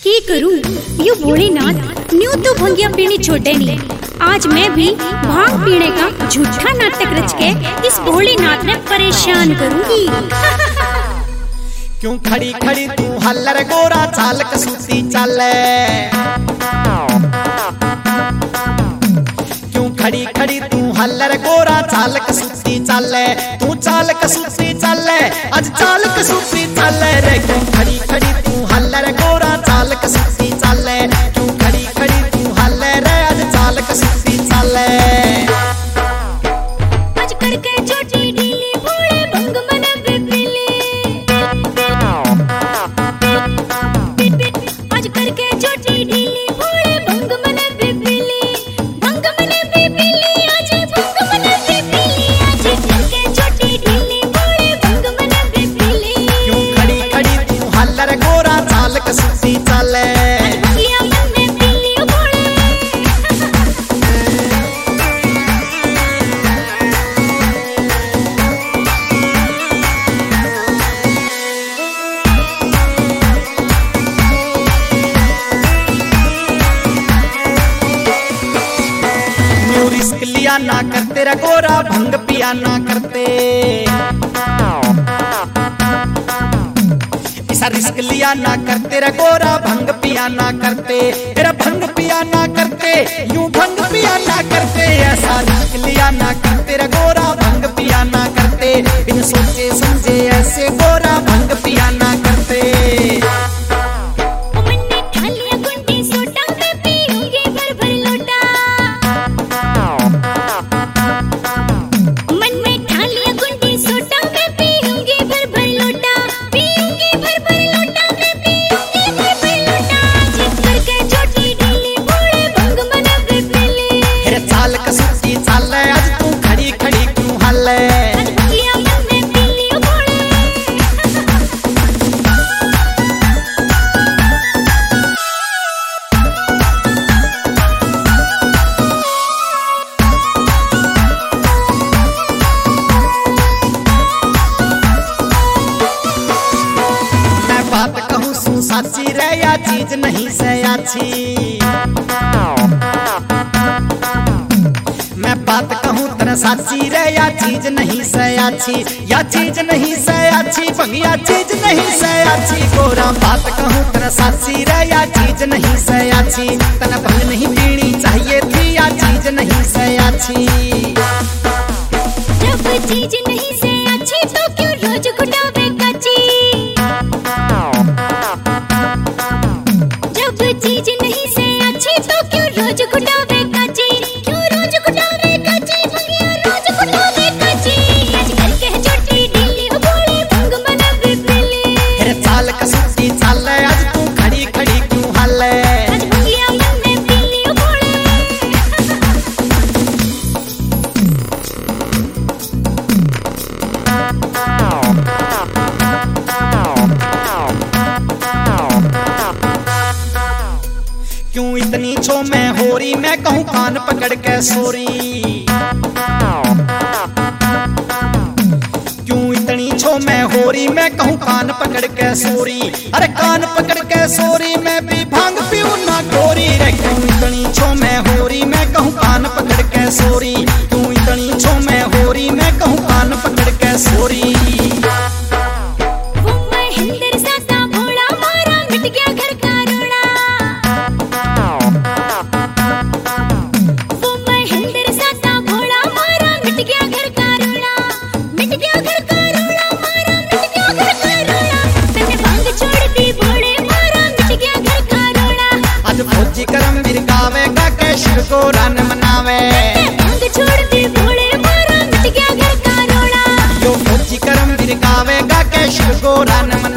की करूं you Bholenath new तो भंगिया पीनी छोड़े नहीं। आज मैं भी भांग पीने का झूठा नाटक रच के इस भोलेनाथ ने परेशान करूंगी। क्यों खड़ी खड़ी तू हल्लर गोरा चाल कसूती चाले, क्यों खड़ी खड़ी तू हल्लर गोरा चाल कसूती चाले, तू चाल कसूती चाले आज चाल कसूती चाले रे। क्यों खड़ी खड़ी तू हल्लर गोरा चाल कसूती चाले, क्यों खड़ी खड़ी तू हल्लर आज चाल कसूती चाले। आज करके छोटी ढीली भोले भंग मन बिपली, आज करके छोटी ढीली भोले भंग मन बिपली, भंग मन बिपली आज भंग मन बिपली, आज करके छोटी ढीली भोले भंग मन बिपली। क्यों खड़ी खड़ी तू हल्लर गोरा चाल कसूती चाले, रिस्क लिया ना करते रे गोरा भंग पिया ना करते, ऐसा रिस्क लिया ना करते रे गोरा भंग पिया ना करते, तेरा भंग पिया ना करते यूं भंग पिया ना करते। ऐसा रिस्क लिया ना करते रे गोरा भंग पिया ना करते, बिन सोचे समझे ऐसे गोरा भंग पिया ना करते। बात कहूँ सू साची रे या चीज नहीं से अच्छी, मैं बात कहूँ तेरा साची रे या चीज नहीं से अच्छी, या चीज नहीं से अच्छी भंगिया चीज नहीं से अच्छी। गोरा बात कहूँ तेरा साची रे या चीज नहीं से अच्छी, तना भंग नहीं पीनी चाहिए थी या चीज नहीं से अच्छी। जब चीज नहीं से अच्छी तो क्यों रोज घुटावे काची, चीज नहीं से अच्छी तो क्यों रोज घुटावे काची, क्यों रोज घुटावे काची भंगिया रोज घुटावे काची। आज करके छोटी ढीली हो भोले भंग मन बिपली, तेरे चाल कसूती चाले आज तू खड़ी खड़ी क्यों हाले, आज भंगिया मन में पीली हो भोले। क्यों इतनी छो मैं होरी मैं कहूँ कान पकड़ के सोरी, क्यों इतनी छो मैं होरी मैं कहूँ कान पकड़ के सोरी, अरे कान पकड़ के सोरी मैं भी भांग पीऊँ ना गोरी रे। क्यों इतनी छो मैं होरी मैं कहूँ कान पकड़ के सोरी, क्यों इतनी छो मैं होरी मैं कहूँ कान पकड़ के सोरी। फौजी करम बिरकावेगा के शिव को रन मनावे, भंग छोड़ दी भोले मारा मिट गया घर का रोड़ा। यो फौजी करम बिरकावेगा के शिव को रन मनावे।